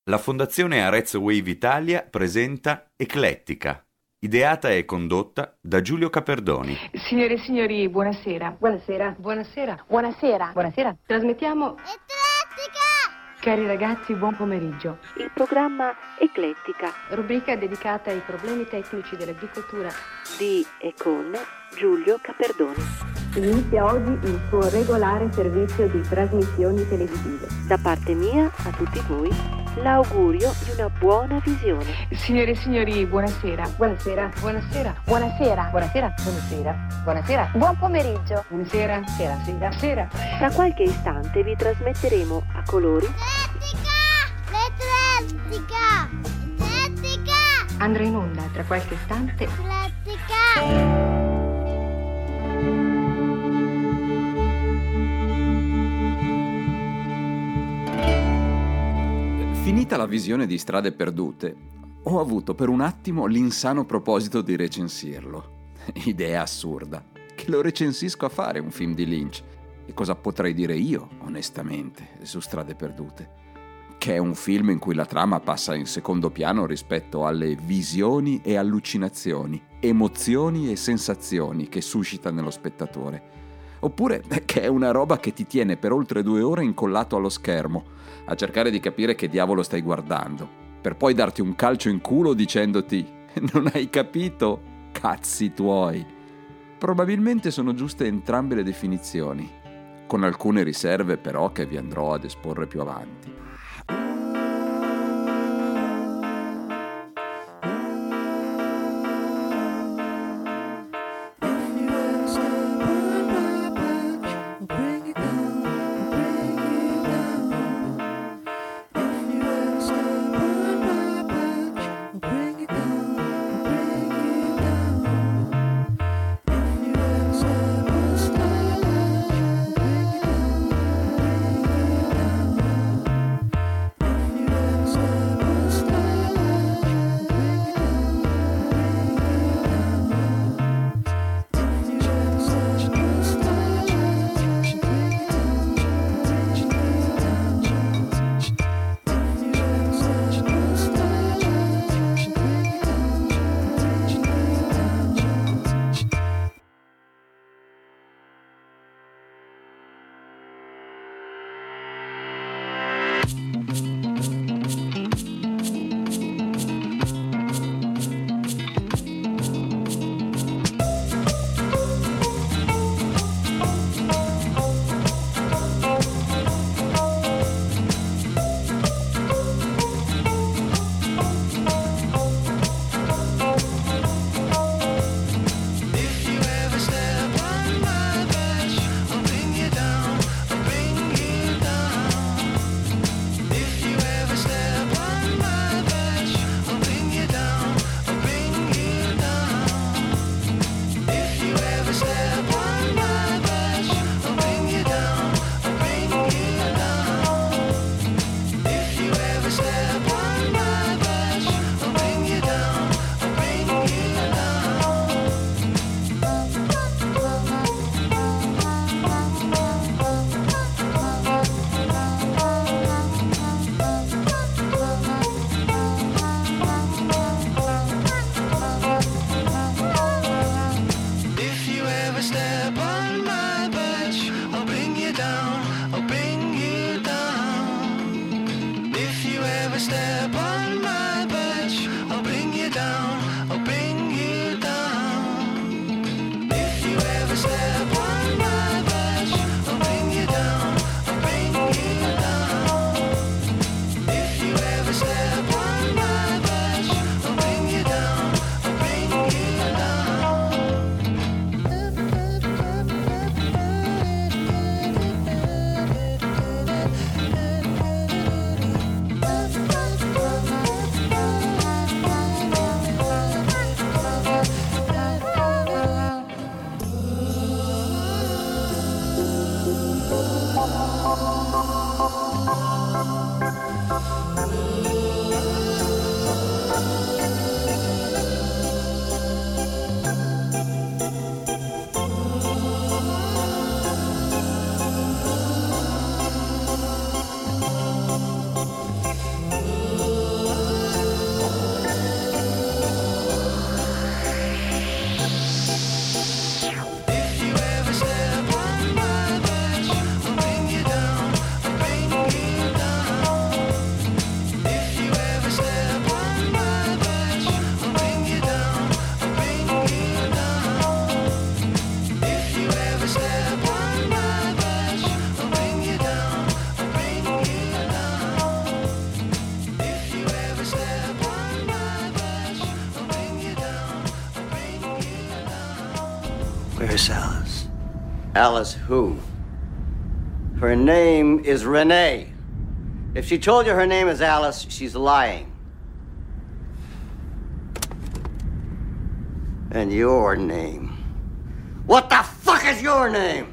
La Fondazione Arezzo Wave Italia presenta Eclettica, ideata e condotta da Giulio Caperdoni. Signore e signori, buonasera. Buonasera. Buonasera. Buonasera. Buonasera. Trasmettiamo Eclettica! Cari ragazzi, buon pomeriggio. Il programma Eclettica Rubrica dedicata ai problemi tecnici dell'agricoltura di e con Giulio Caperdoni. Inizia oggi il suo regolare servizio di trasmissioni televisive. Da parte mia a tutti voi l'augurio di una buona visione. Signore e signori, buonasera. Buonasera. Buonasera. Buonasera. Buonasera. Buonasera. Buonasera. Buon pomeriggio. Buonasera. Sera. Sera. Sera. Tra qualche istante vi trasmetteremo a colori Eclettica! Eclettica! Andrà in onda tra qualche istante Eclettica! Finita la visione di Strade Perdute, ho avuto per un attimo l'insano proposito di recensirlo. Idea assurda. Che lo recensisco a fare un film di Lynch? E cosa potrei dire io, onestamente, su Strade Perdute? Che è un film in cui la trama passa in secondo piano rispetto alle visioni e allucinazioni, emozioni e sensazioni che suscita nello spettatore. Oppure che è una roba che ti tiene per oltre 2 ore incollato allo schermo, a cercare di capire che diavolo stai guardando, per poi darti un calcio in culo dicendoti «Non hai capito? Cazzi tuoi!». Probabilmente sono giuste entrambe le definizioni, con alcune riserve però che vi andrò ad esporre più avanti. Miss Alice. Alice who? Her name is Renee. If she told you her name is Alice, she's lying. And your name? What the fuck is your name?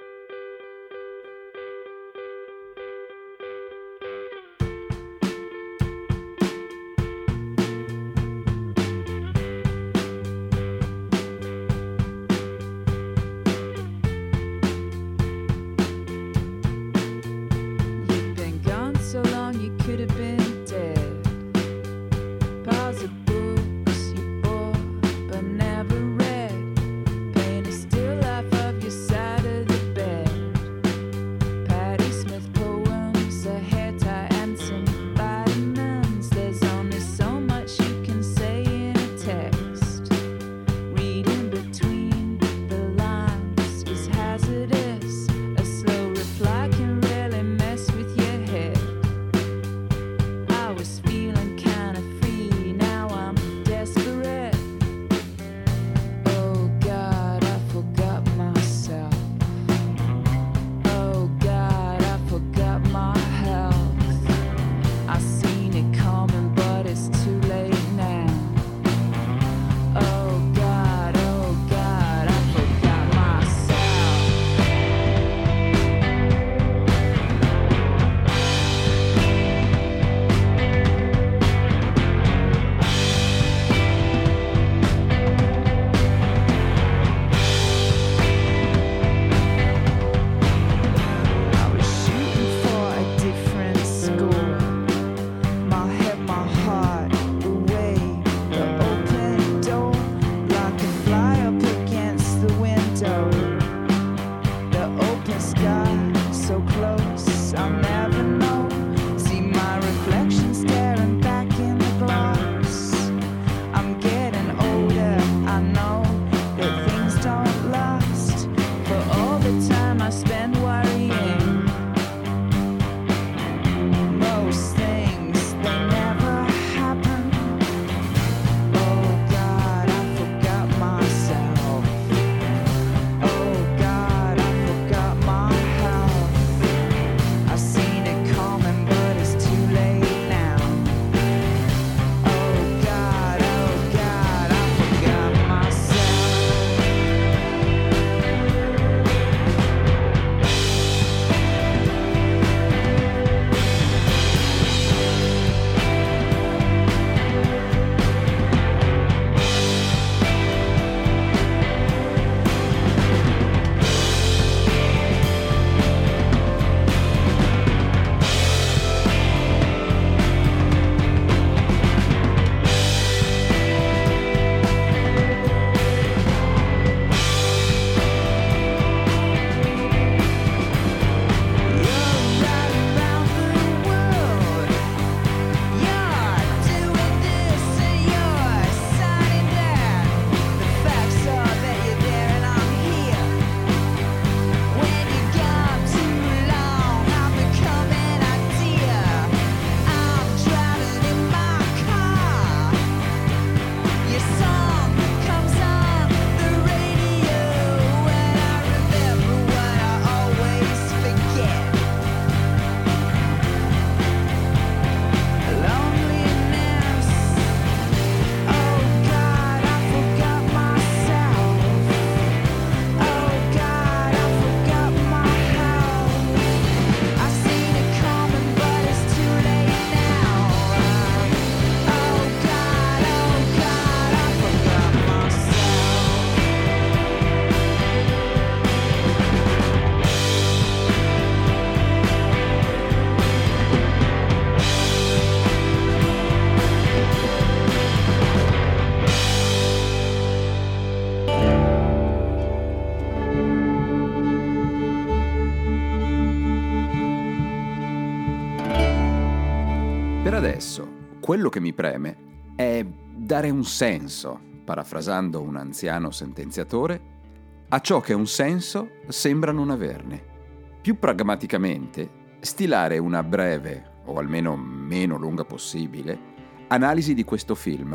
Per adesso, quello che mi preme è dare un senso, parafrasando un anziano sentenziatore, a ciò che un senso sembra non averne. Più pragmaticamente, stilare una breve, o almeno meno lunga possibile, analisi di questo film,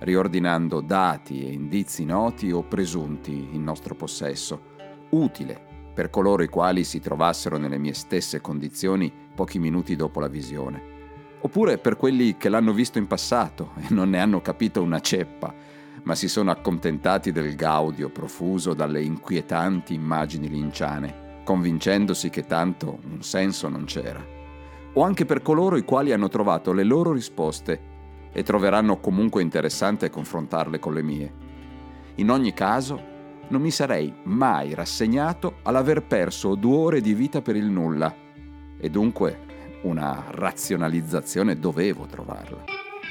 riordinando dati e indizi noti o presunti in nostro possesso, utile per coloro i quali si trovassero nelle mie stesse condizioni pochi minuti dopo la visione, oppure per quelli che l'hanno visto in passato e non ne hanno capito una ceppa, ma si sono accontentati del gaudio profuso dalle inquietanti immagini linciane, convincendosi che tanto un senso non c'era, o anche per coloro i quali hanno trovato le loro risposte e troveranno comunque interessante confrontarle con le mie. In ogni caso, non mi sarei mai rassegnato all'aver perso 2 ore di vita per il nulla, e dunque una razionalizzazione dovevo trovarla.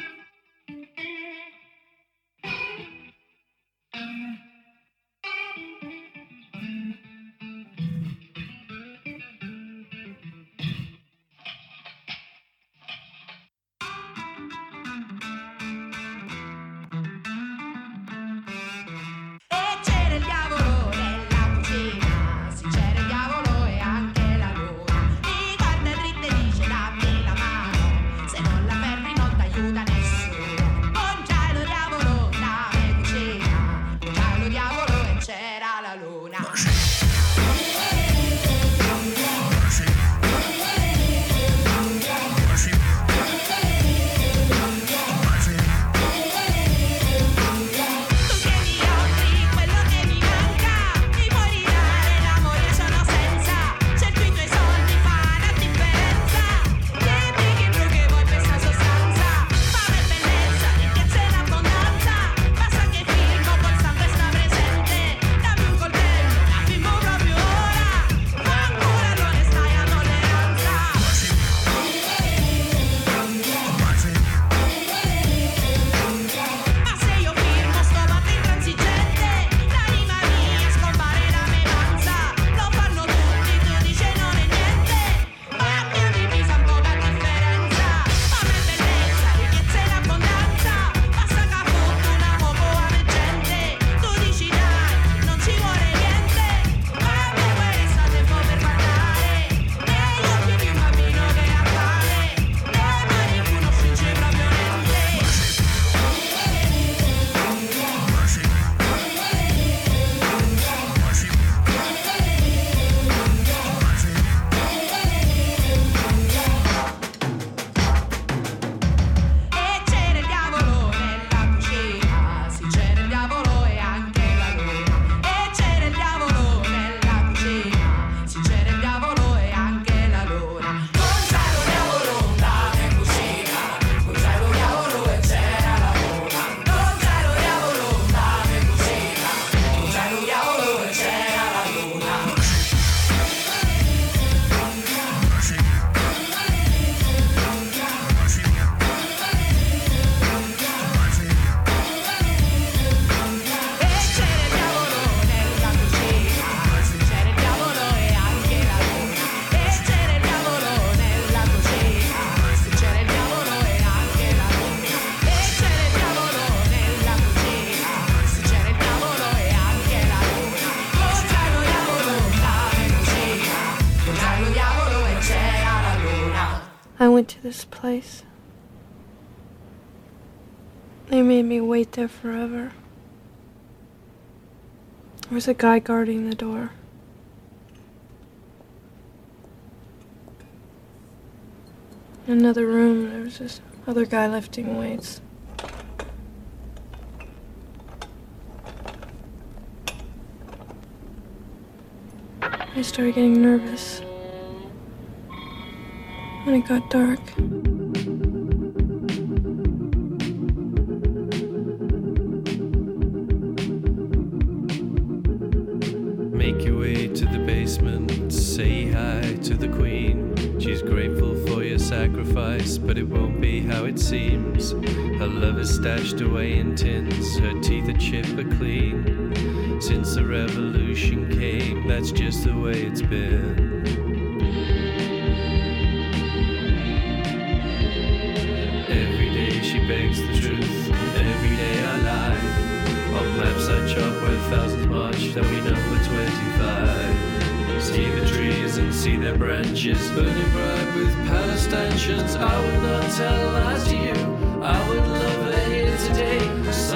I went to this place. They made me wait there forever. There was a guy guarding the door. In another room, there was this other guy lifting weights. I started getting nervous. When it got dark. Make your way to the basement, say hi to the queen. She's grateful for your sacrifice, but it won't be how it seems. Her love is stashed away in tins, her teeth are chipped but clean. Since the revolution came, that's just the way it's been. Every day she begs the truth, every day I lie. On maps I chart where thousands march, that we number 25. See the trees and see their branches, burning bright with Palestinians. I would not tell lies to you, I would love her here today.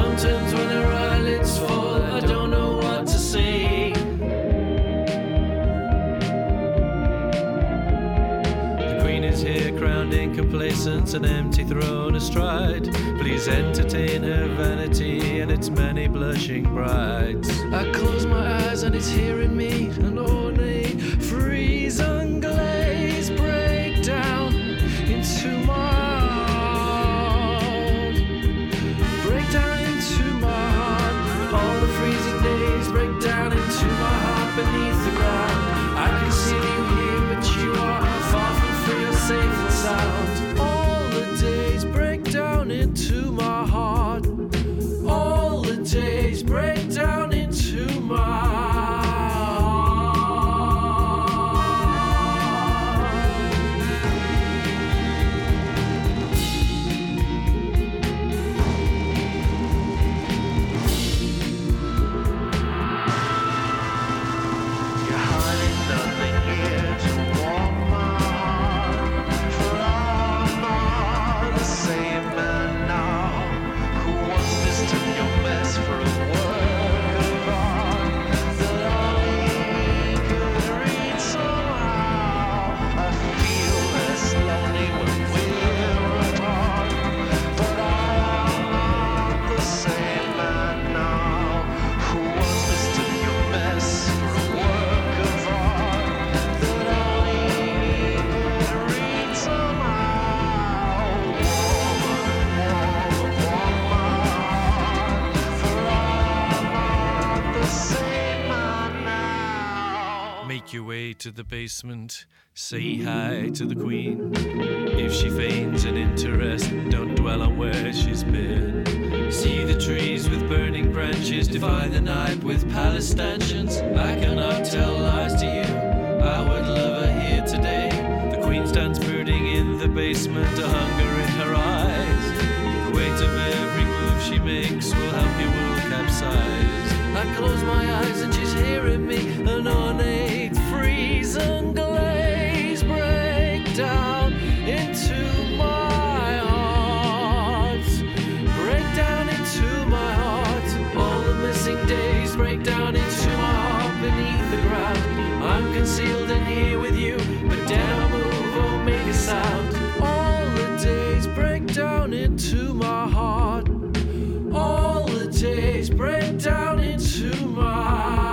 innocence, an empty throne astride. Please entertain her vanity and its many blushing brides. I close my eyes and it's hearing me, an ornate freeze unglaze break down into my heart. Break down into my heart. All the freezing days break down into my heart beneath the ground. I can see you here, but you are far from free or safe and sound. All the days break down into my heart. All the days break down into my heart. You're hiding nothing here to warm my heart. For I'm not the same man now who once mistook your mess for a work of art that only could read somehow. I feel less lonely when we're apart, but I am not the same man now who once mistook your mess for a work of art that only could read somehow. Warm my heart, for I'm not the same man now. Make your way to the basement, say hi to the queen. If she feigns an interest, don't dwell on where she's been. See the trees with burning branches, defy the night with palace stanchions. I cannot tell lies to you, I would love her here today. The queen stands brooding in the basement, a hunger in her eyes. The weight of every move she makes will help your world capsize. I close my eyes and she's hearing me, an ornate freeze and glaze break down into my heart. Break down into my heart. All the missing days break down into my heart beneath the ground. I'm concealed in here with you, but dare not move or make a sound. All the days break down into my heart. All the days break down into my heart.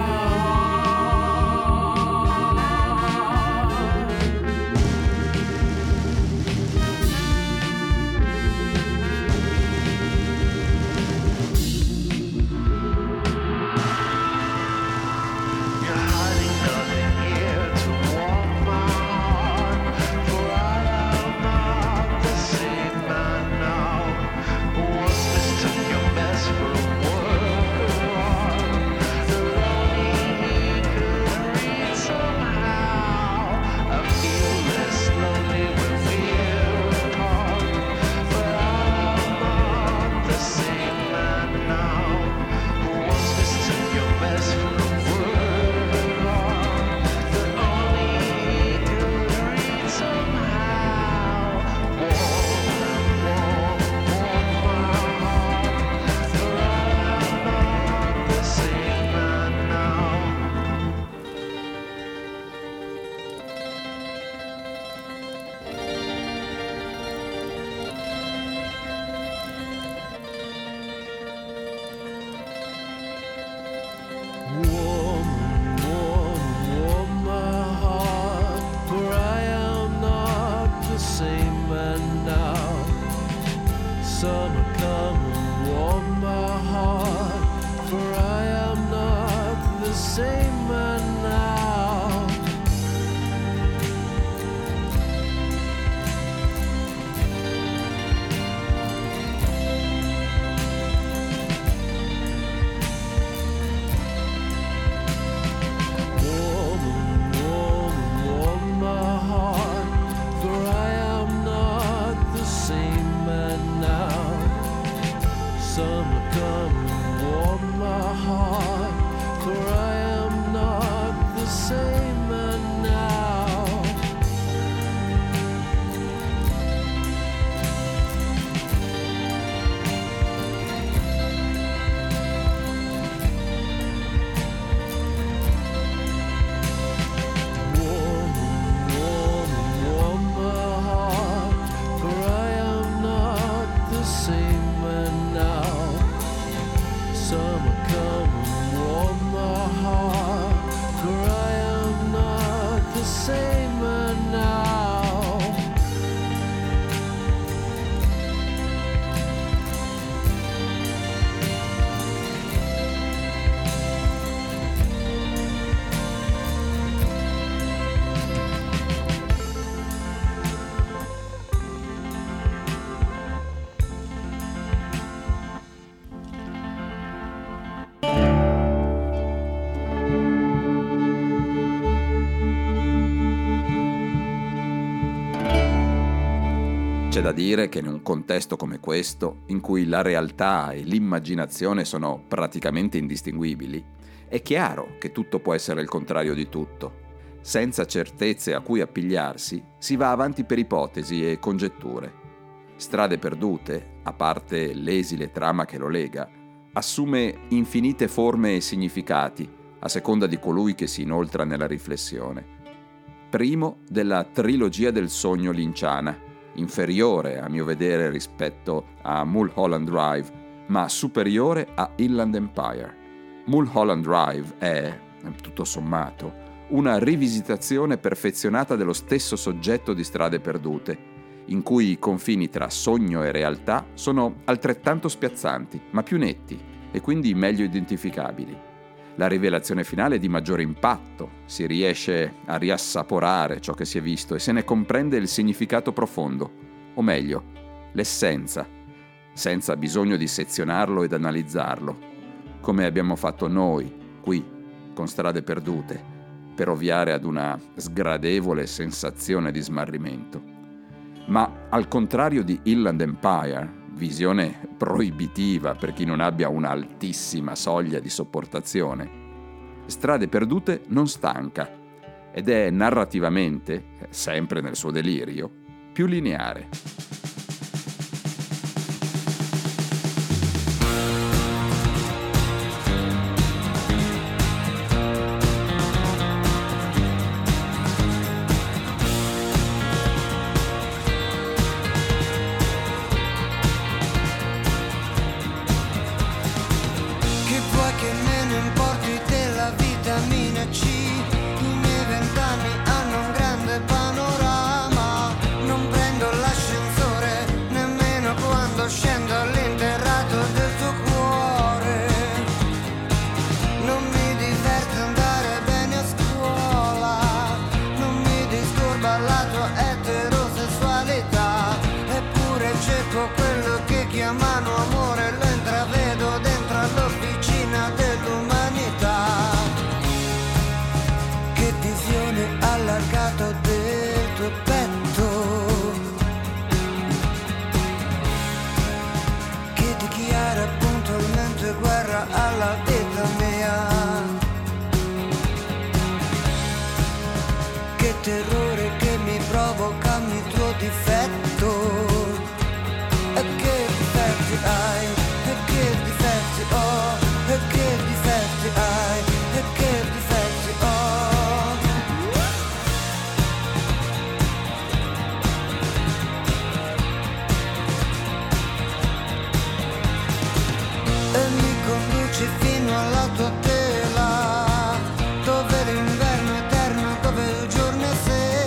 You're hiding nothing here to warm my heart, for I am not the same man now who once mistook your mess for a work of art that only he could read somehow. I feel less lonely when we're apart, but I'm not the same man now who once mistook your mess for a work of art that only he could read somehow. Warm my heart, for I am not the same man now. Warm my heart, for I am not the same man now. Summer come and warm my heart, for I am not the same man now. Warm my heart, for I am not the same man now. Summer come and warm my heart, for I am not the same man now. Summer come and warm my heart, for I am not the same man now. C'è da dire che in un contesto come questo, in cui la realtà e l'immaginazione sono praticamente indistinguibili, è chiaro che tutto può essere il contrario di tutto. Senza certezze a cui appigliarsi, si va avanti per ipotesi e congetture. Strade perdute, a parte l'esile trama che lo lega, assume infinite forme e significati, a seconda di colui che si inoltra nella riflessione. Primo della trilogia del sogno linciana, inferiore a mio vedere rispetto a Mulholland Drive, ma superiore a Inland Empire. Mulholland Drive è, tutto sommato, una rivisitazione perfezionata dello stesso soggetto di Strade perdute, in cui i confini tra sogno e realtà sono altrettanto spiazzanti, ma più netti e quindi meglio identificabili. La rivelazione finale è di maggiore impatto, si riesce a riassaporare ciò che si è visto e se ne comprende il significato profondo, o meglio, l'essenza, senza bisogno di sezionarlo ed analizzarlo, come abbiamo fatto noi, qui, con Strade perdute, per ovviare ad una sgradevole sensazione di smarrimento. Ma al contrario di Inland Empire, visione proibitiva per chi non abbia un'altissima soglia di sopportazione, Strade perdute non stanca ed è narrativamente, sempre nel suo delirio, più lineare. Alla vita mia, che terrore che mi provoca il tuo difetto, e che difetti hai, e che difetti ho, e che difetti hai, e che difetti ho. E mi conduci fino alla tua tela, dove l'inverno è eterno, dove il giorno è sera.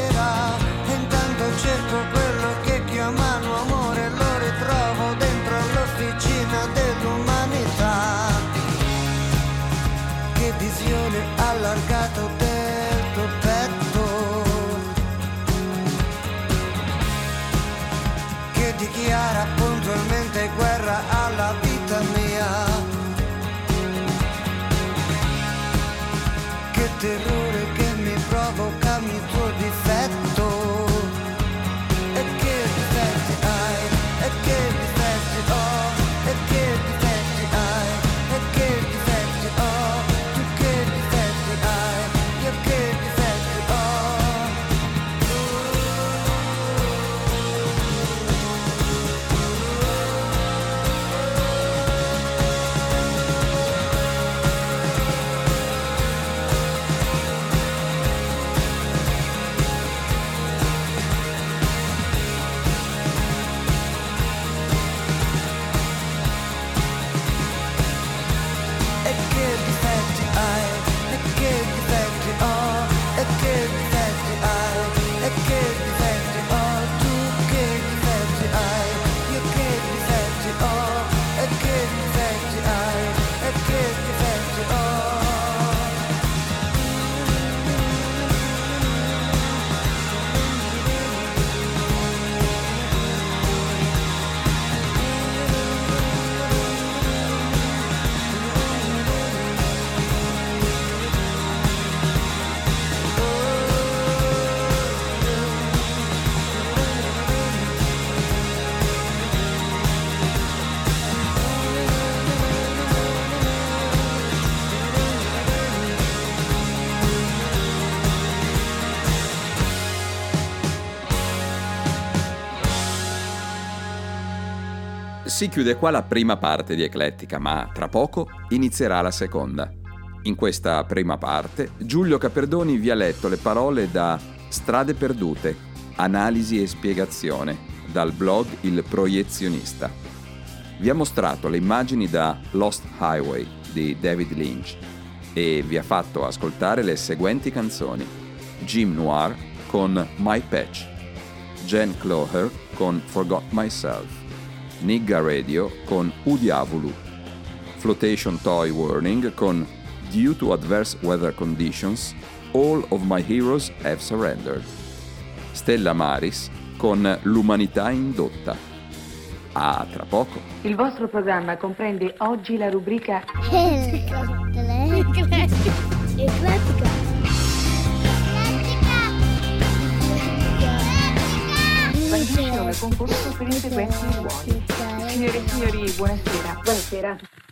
Si chiude qua la prima parte di Eclettica, ma tra poco inizierà la seconda. In questa prima parte, Giulio Caperdoni vi ha letto le parole da Strade perdute, analisi e spiegazione, dal blog Il Proiezionista. Vi ha mostrato le immagini da Lost Highway di David Lynch e vi ha fatto ascoltare le seguenti canzoni: Jim Noir con My Patch, Jen Cloher con Forgot Myself, Nigga Radio con U Diavolu, Flotation Toy Warning con Due to Adverse Weather Conditions, All of My Heroes Have Surrendered, Stella Maris con L'Umanità Indotta. A tra poco. Il vostro programma comprende oggi la rubrica Eclettica. trasmissione concorso per i seguenti ruoli. Signore e signori, buonasera. Buonasera.